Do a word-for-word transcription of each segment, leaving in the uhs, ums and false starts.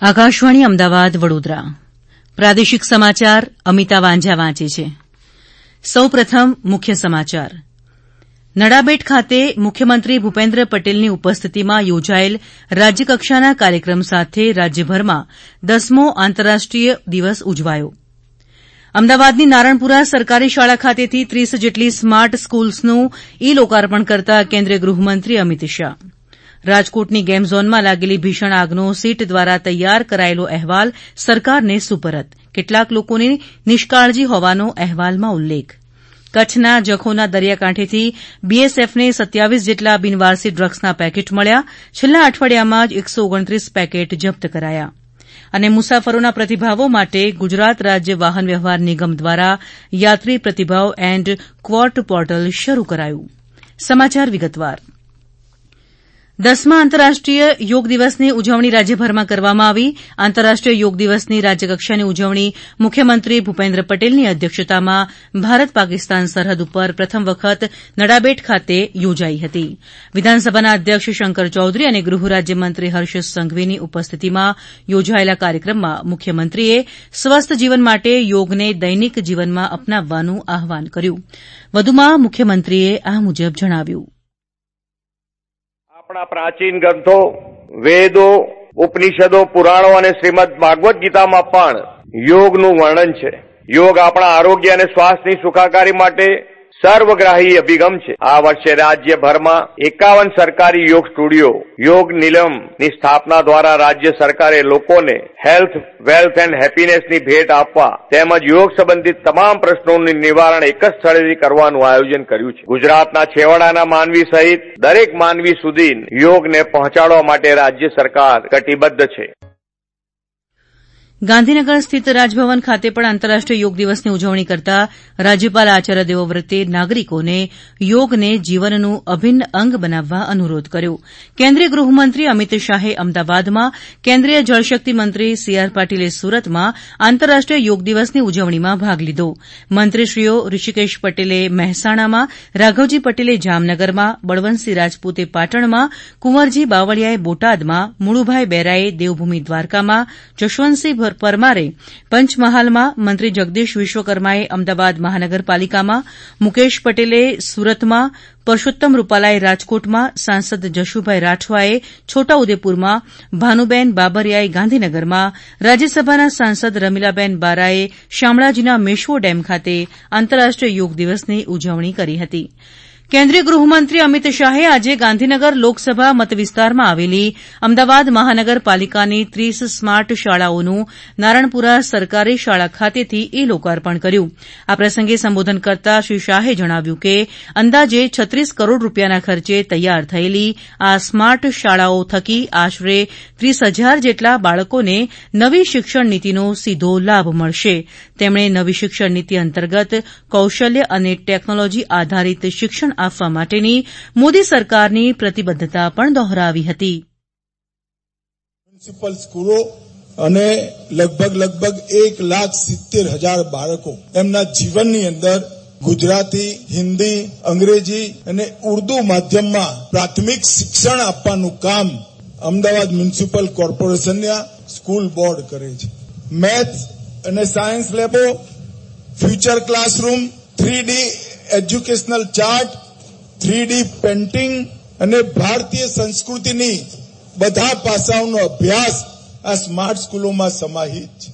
આકાશવાણી અમદાવાદ વડોદરા પ્રાદેશિક સમાચાર અમિતા વાંઝા વાંચે છે. સૌપ્રથમ મુખ્ય સમાચાર. નડાબેટ ખાતે મુખ્યમંત્રી ભૂપેન્દ્ર પટેલની ઉપસ્થિતિમાં યોજાયેલ રાજ્યકક્ષાના કાર્યક્રમ સાથે રાજ્યભરમાં દસમો આંતરરાષ્ટ્રીય દિવસ ઉજવાયો. અમદાવાદની નારણપુરા સરકારી શાળા ખાતેથી ત્રીસ જેટલી સ્માર્ટ સ્કૂલ્સનું ઈ લોકાર્પણ કરતા કેન્દ્રીય ગૃહમંત્રી અમિત શાહ. રાજકોટની ગેમ ઝોનમાં લાગેલી ભીષણ આગનો સીટ દ્વારા તૈયાર કરાયેલો અહેવાલ સરકારને સુપરત. કેટલાક લોકોની નિષ્કાળજી હોવાનો અહેવાલમાં ઉલ્લેખ. કચ્છના જખૌના દરિયાકાંઠેથી બીએસએફને સત્યાવીસ જેટલા બિનવારસી ડ્રગ્સના પેકેટ મળ્યા. છેલ્લા અઠવાડિયામાં જ એકસો ઓગણત્રીસ પેકેટ જપ્ત કરાયા. અને મુસાફરોના પ્રતિભાવો માટે ગુજરાત રાજ્ય વાહન વ્યવહાર નિગમ દ્વારા યાત્રી પ્રતિભાવ એન્ડ ક્વોટ પોર્ટલ શરૂ કરાયું. સમાચાર વિગતવાર. દસમા આંતરરાષ્ટ્રીય યોગ દિવસની ઉજવણી રાજ્યભરમાં કરવામાં આવી. આંતરરાષ્ટ્રીય યોગ દિવસની રાજ્યકક્ષાની ઉજવણી મુખ્યમંત્રી ભૂપેન્દ્ર પટેલની અધ્યક્ષતામાં ભારત પાકિસ્તાન સરહદ ઉપર પ્રથમ વખત નડાબેટ ખાતે યોજાઈ હતી. વિધાનસભાના અધ્યક્ષ શંકર ચૌધરી અને ગૃહ રાજ્યમંત્રી હર્ષ સંઘવીની ઉપસ્થિતિમાં યોજાયેલા કાર્યક્રમમાં મુખ્યમંત્રીએ સ્વસ્થ જીવન માટે યોગને દૈનિક જીવનમાં અપનાવવાનું આહવાન કર્યું. વધુમાં મુખ્યમંત્રીએ આ મુજબ જણાવ્યું. આપણા પ્રાચીન ગ્રંથો વેદો, ઉપનિષદો, પુરાણો અને શ્રીમદ ભાગવત ગીતામાં પણ યોગનું વર્ણન છે. યોગ આપણા આરોગ્ય અને સ્વાસ્થ્યની સુખાકારી માટે સર્વગ્રાહી અભિગમ છે. આ વર્ષે રાજ્યભરમાં એકાવન સરકારી યોગ સ્ટુડિયો યોગ નિલમની સ્થાપના દ્વારા રાજ્ય સરકારે લોકોને હેલ્થ, વેલ્થ એન્ડ હેપીનેસની ભેટ આપવા તેમજ યોગ સંબંધિત તમામ પ્રશ્નોનું નિવારણ એક જ સ્થળેથી કરવાનું આયોજન કર્યું છે. ગુજરાતના છેવાડાના માનવી સહિત દરેક માનવી સુધી યોગને પહોંચાડવા માટે રાજ્ય સરકાર કટિબદ્ધ છે. ગાંધીનગર સ્થિત રાજભવન ખાતે પણ આંતરરાષ્ટ્રીય યોગ દિવસની ઉજવણી કરતા રાજ્યપાલ આચાર્ય દેવવ્રતે નાગરિકોને યોગને જીવનનું અભિન્ન અંગ બનાવવા અનુરોધ કર્યો. કેન્દ્રીય ગૃહમંત્રી અમિત શાહે અમદાવાદમાં, કેન્દ્રીય જળશક્તિ મંત્રી સી આર પાટીલે સુરતમાં આંતરરાષ્ટ્રીય યોગ દિવસની ઉજવણીમાં ભાગ લીધો. મંત્રીશ્રીઓ ઋષિકેશ પટેલે મહેસાણામાં, રાઘવજી પટેલે જામનગરમાં, બળવંતસિંહ રાજપૂતે પાટણમાં, કુંવરજી બાવળિયાએ બોટાદમાં, મુળુભાઈ બેરાએ દેવભૂમિ દ્વારકામાં, જશવંતસિંહ પરમારે પંચમહાલમાં, મંત્રી જગદીશ વિશ્વકર્માએ અમદાવાદ મહાનગરપાલિકામાં, મુકેશ પટેલે સુરતમાં, પરસોત્તમ રૂપાલાએ રાજકોટમાં, સાંસદ જશુભાઈ રાઠવાએ છોટાઉદેપુરમાં, ભાનુબેન બાબરિયાએ ગાંધીનગરમાં, રાજ્યસભાના સાંસદ રમીલાબેન બારાએ શામળાજીના મેશ્વો ડેમ ખાતે આંતરરાષ્ટ્રીય યોગ દિવસની ઉજવણી કરી હતી. કેન્દ્રીય ગૃહમંત્રી અમિત શાહે આજે ગાંધીનગર લોકસભા મતવિસ્તારમાં આવેલી અમદાવાદ મહાનગરપાલિકાની ત્રીસ સ્માર્ટ શાળાઓનું નારણપુરા સરકારી શાળા ખાતેથી ઈ લોકાર્પણ કર્યું. આ પ્રસંગે સંબોધન કરતા શ્રી શાહે જણાવ્યું કે અંદાજે છત્રીસ કરોડ રૂપિયાના ખર્ચે તૈયાર થયેલી આ સ્માર્ટ શાળાઓ થકી આશરે ત્રીસ હજાર જેટલા બાળકોને નવી શિક્ષણ નીતિનો સીધો લાભ મળશે. તેમણે નવી શિક્ષણ નીતિ અંતર્ગત કૌશલ્ય અને ટેકનોલોજી આધારિત શિક્ષણ આપવા માટેની મોદી સરકારની પ્રતિબદ્ધતા પણ દોહરાવી હતી. મ્યુનિસિપલ સ્કૂલો અને લગભગ લગભગ એક લાખ સિત્તેર હજાર બાળકો એમના જીવનની અંદર ગુજરાતી, હિન્દી, અંગ્રેજી અને ઉર્દુ માધ્યમમાં પ્રાથમિક શિક્ષણ આપવાનું કામ અમદાવાદ મ્યુનિસિપલ કોર્પોરેશનના સ્કૂલ બોર્ડ કરે છે. મેથ્સ અને સાયન્સ લેબો, future classroom, three D educational chart, three D painting અને ભારતીય સંસ્કૃતિની બધા પાસાઓનો અભ્યાસ આ સ્માર્ટ સ્કૂલોમાં સમાહિત છે.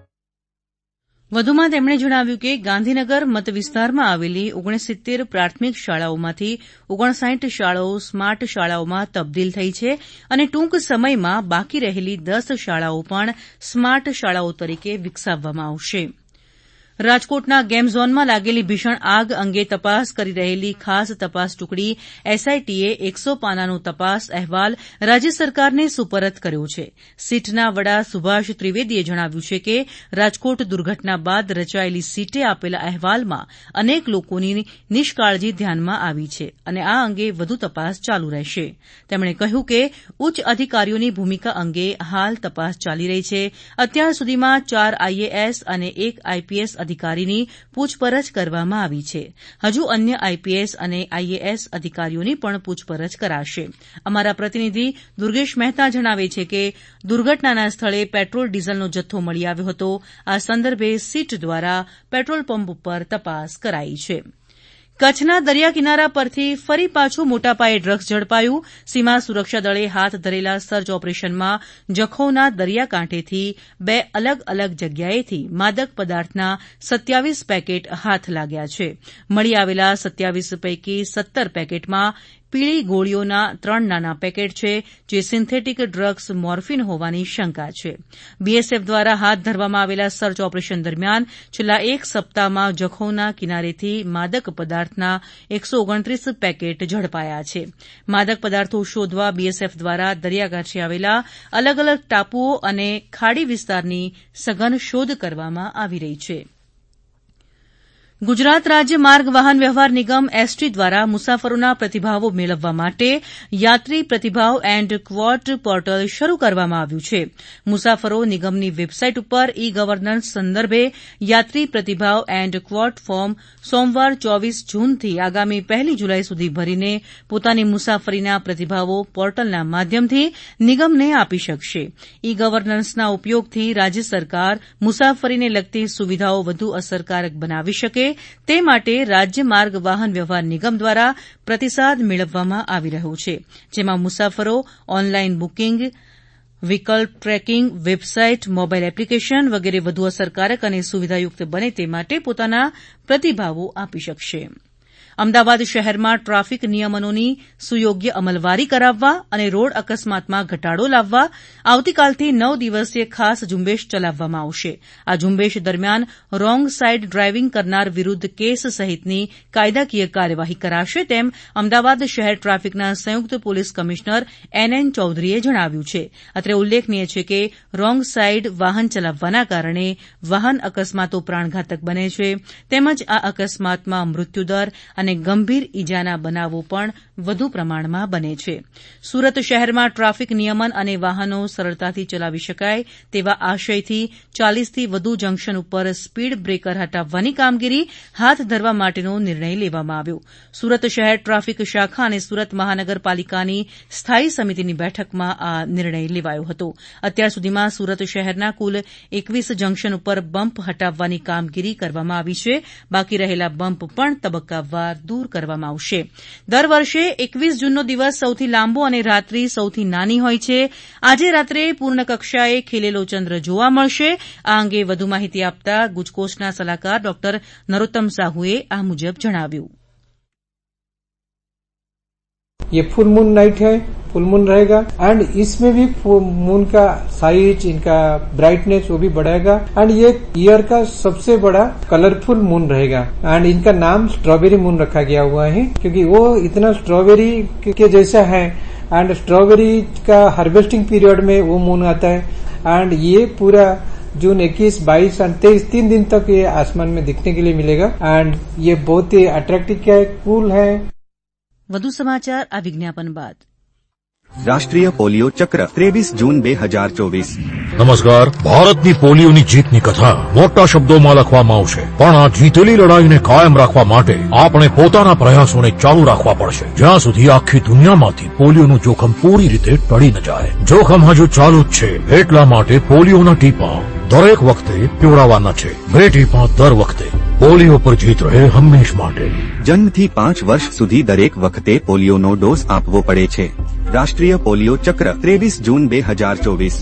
વધુમાં તેમણે જણાવ્યું કે ગાંધીનગર મતવિસ્તારમાં આવેલી ઓગણસિત્તેર પ્રાથમિક શાળાઓમાંથી ઓગણસાઇઠ શાળાઓ સ્માર્ટ શાળાઓમાં તબદીલ થઈ છે અને ટૂંક સમયમાં બાકી રહેલી દસ શાળાઓ પણ સ્માર્ટ શાળાઓ તરીકે વિકસાવવામાં આવશે. રાજકોટના ગેમ ઝોનમાં લાગેલી ભીષણ આગ અંગે તપાસ કરી રહેલી ખાસ તપાસ ટુકડી એસઆઈટીએ એકસો પાનાનો તપાસ અહેવાલ રાજ્ય સરકારને સુપરત કર્યો છે. સીટના વડા સુભાષ ત્રિવેદીએ જણાવ્યું છે કે રાજકોટ દુર્ઘટના બાદ રચાયેલી સીટે આપેલા અહેવાલમાં અનેક લોકોની નિષ્કાળજી ધ્યાનમાં આવી છે અને આ અંગે વધુ તપાસ ચાલુ રહેશે. તેમણે કહ્યું કે ઉચ્ચ અધિકારીઓની ભૂમિકા અંગે હાલ તપાસ ચાલી રહી છે. અત્યાર સુધીમાં ચાર આઈએએસ અને એક આઈપીએસ અધિકારીની પૂછપરછ કરવામાં આવી છે. હજુ અન્ય આઈપીએસ અને આઈએએસ અધિકારીઓની પણ પૂછપરછ કરાશે. અમારા પ્રતિનિધિ દુર્ગેશ મહેતા જણાવે છે કે દુર્ઘટનાના સ્થળે પેટ્રોલ ડીઝલનો જથ્થો મળી આવ્યો હતો. આ સંદર્ભે સીટ દ્વારા પેટ્રોલ પંપ પર તપાસ કરાઈ છે. કચ્છના દરિયા કિનારા પરથી ફરી પાછું મોટા પાયે ડ્રગ્સ ઝડપાયું. સીમા સુરક્ષા દળે હાથ ધરેલા સર્ચ ઓપરેશનમાં જખૌના દરિયાકાંઠેથી બે અલગ અલગ જગ્યાએથી માદક પદાર્થના સત્યાવીસ પેકેટ હાથ લાગ્યા છે. મળી આવેલા સત્યાવીસ પૈકી સત્તર પેકેટમાં પીળી ગોળીઓના ત્રણ નાના પેકેટ છે, જે સિન્થેટિક ડ્રગ્સ મોર્ફિન હોવાની શંકા છે. બીએસએફ દ્વારા હાથ ધરવામાં આવેલા સર્ચ ઓપરેશન દરમિયાન છેલ્લા એક સપ્તાહમાં જખૌના કિનારેથી માદક પદાર્થના એકસો ઓગણત્રીસ પેકેટ ઝડપાયા છે. માદક પદાર્થો શોધવા બીએસએફ દ્વારા દરિયાકાંઠે આવેલા અલગ અલગ ટાપુઓ અને ખાડી વિસ્તારની સઘન શોધ કરવામાં આવી રહી છે. ગુજરાત રાજ્ય માર્ગ વાહન વ્યવહાર નિગમ એસટી દ્વારા મુસાફરોના પ્રતિભાવો મેળવવા માટે યાત્રી પ્રતિભાવ એન્ડ ક્વોટ પોર્ટલ શરૂ કરવામાં આવ્યું છે. મુસાફરો નિગમની વેબસાઇટ ઉપર ઈ ગવર્નન્સ સંદર્ભે યાત્રી પ્રતિભાવ એન્ડ ક્વોટ ફોર્મ સોમવાર ચોવીસ જૂનથી આગામી પહેલી જુલાઈ સુધી ભરીને પોતાની મુસાફરીના પ્રતિભાવો પોર્ટલના માધ્યમથી નિગમને આપી શકશે. ઈ ગવર્નન્સના ઉપયોગથી રાજ્ય સરકાર મુસાફરીને લગતી સુવિધાઓ વધુ અસરકારક બનાવી શકે તે માટે રાજ્ય માર્ગ વાહન વ્યવહાર નિગમ દ્વારા પ્રતિસાદ મેળવવામાં આવી રહ્યો છે, જેમાં મુસાફરો ઓનલાઇન બુકિંગ, વિકલ્પ ટ્રેકિંગ, વેબસાઇટ, મોબાઇલ એપ્લિકેશન વગેરે વધુ અસરકારક અને સુવિધાયુક્ત બને તે માટે પોતાના પ્રતિભાવો આપી શકશે. અમદાવાદ શહેરમાં ટ્રાફિક નિયમનોની સુયોગ્ય અમલવારી કરાવવા અને રોડ અકસ્માતમાં ઘટાડો લાવવા આવતીકાલથી નવ દિવસીય ખાસ ઝુંબેશ ચલાવવામાં આવશે. આ ઝુંબેશ દરમિયાન રોંગ સાઇડ ડ્રાઇવિંગ કરનાર વિરૂદ્ધ કેસ સહિતની કાયદાકીય કાર્યવાહી કરાશે, તેમ અમદાવાદ શહેર ટ્રાફિકના સંયુક્ત પોલીસ કમિશનર એન એન ચૌધરીએ જણાવ્યું છે. અત્રે ઉલ્લેખનીય છે કે રોંગ સાઇડ વાહન ચલાવવાના કારણે વાહન અકસ્માતો પ્રાણઘાતક બને છે, તેમજ આ અકસ્માતમાં મૃત્યુદર અને ગંભીર ઇજાના બનાવો પણ વધુ પ્રમાણમાં બને છે. સુરત શહેરમાં ટ્રાફિક નિયમન અને વાહનો સરળતાથી ચલાવી શકાય તેવા આશયથી ચાલીસથી વધુ જંકશન ઉપર સ્પીડ બ્રેકર હટાવવાની કામગીરી હાથ ધરવા માટેનો નિર્ણય લેવામાં આવ્યો. સુરત શહેર ટ્રાફિક શાખા અને સુરત મહાનગરપાલિકાની સ્થાયી સમિતિની બેઠકમાં આ નિર્ણય લેવાયો હતો. અત્યાર સુધીમાં સુરત શહેરના કુલ એકવીસ જંકશન ઉપર બમ્પ હટાવવાની કામગીરી કરવામાં આવી છે. બાકી રહેલા બમ્પ પણ તબક્કાવાર દૂર કરવામાં આવશે. દર વર્ષે એકવીસ જૂનનો દિવસ સૌથી લાંબો અને રાત્રિ સૌથી નાની હોય છે. આજે રાત્રે પૂર્ણ કક્ષાએ ખીલેલો ચંદ્ર જોવા મળશે. આ અંગે વધુ માહિતી આપતા ગુજકોસ્ટના સલાહકાર ડોક્ટર નરોત્તમ સાહુએ આ મુજબ જણાવ્યું. ये फुल मून नाइट है, फुल मून रहेगा एंड इसमें भी मून का साइज, इनका ब्राइटनेस वो भी बढ़ेगा एंड ये ईयर का सबसे बड़ा कलरफुल मून रहेगा एंड इनका नाम स्ट्रॉबेरी मून रखा गया हुआ है क्योंकि वो इतना स्ट्रॉबेरी के जैसा है एंड स्ट्रॉबेरी का हार्वेस्टिंग पीरियड में वो मून आता है एंड ये पूरा जून इक्कीस, बाईस और तेईस तीन दिन तक ये आसमान में दिखने के लिए मिलेगा एंड ये बहुत ही अट्रैक्टिव क्या है, कूल है. વધુ સમાચાર આ વિજ્ઞાપન બાદ. રાષ્ટ્રીય પોલિયો ચક્ર ત્રેવીસ જૂન બે હજાર ચોવીસ. નમસ્કાર. ભારતની પોલિયોની જીતની કથા મોટા શબ્દોમાં લખવામાં આવશે, પણ આ જીતેલી લડાઈને કાયમ રાખવા માટે આપણે પોતાના પ્રયાસોને ચાલુ રાખવા પડશે, જ્યાં સુધી આખી દુનિયામાંથી પોલિયોનું જોખમ પૂરી રીતે ટળી ન જાય. જોખમ હજુ ચાલુ જ છે, એટલા માટે પોલિયોના ટીપા દરેક વખતે પીવડાવવાના છે. બે ટીપા દર વખતે. પોલિયો પર જીત રહે હંમેશ માટે. જન્મથી પાંચ વર્ષ સુધી દરેક વખતે પોલિયોનો ડોઝ આપવો પડે છે. રાષ્ટ્રીય પોલિયો ચક્ર ત્રેવીસ જૂન બે હજાર ચોવીસ.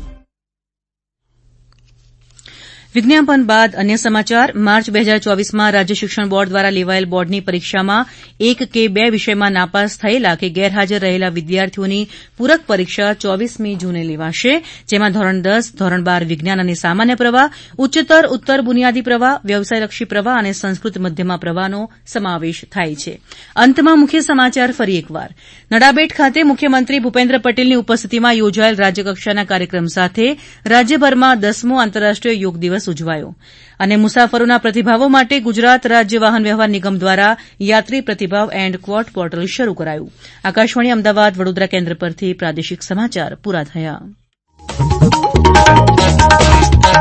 વિજ્ઞાપન બાદ અન્ય સમાચાર. માર્ચ બે હજાર ચોવીસમાં રાજ્ય શિક્ષણ બોર્ડ દ્વારા લેવાયેલ બોર્ડની પરીક્ષામાં એક કે બે વિષયમાં નાપાસ થયેલા કે ગેરહાજર રહેલા વિદ્યાર્થીઓની પૂરક પરીક્ષા ચોવીસમી જૂને લેવાશે, જેમાં ધોરણ દસ, ધોરણ બાર વિજ્ઞાન અને સામાન્ય પ્રવાહ, ઉચ્ચતર ઉત્તર બુનિયાદી પ્રવાહ, વ્યવસાયલક્ષી પ્રવાહ અને સંસ્કૃત મધ્યમાં પ્રવાહનો સમાવેશ થાય છે. અંતમાં મુખ્ય સમાચાર ફરી એકવાર. નડાબેટ ખાતે મુખ્યમંત્રી ભૂપેન્દ્ર પટેલની ઉપસ્થિતિમાં યોજાયેલ રાજ્યકક્ષાના કાર્યક્રમ સાથે રાજ્યભરમાં દસમો આંતરરાષ્ટ્રીય યોગ દિવસ ઉજવાયો અને મુસાફરોના પ્રતિભાવો માટે ગુજરાત રાજ્ય વાહન વ્યવહાર નિગમ દ્વારા યાત્રી પ્રતિભાવ એન્ડ ક્વોટ પોર્ટલ શરૂ કરાયું. આકાશવાણી અમદાવાદ વડોદરા કેન્દ્ર પરથી પ્રાદેશિક સમાચાર પૂરા થયા.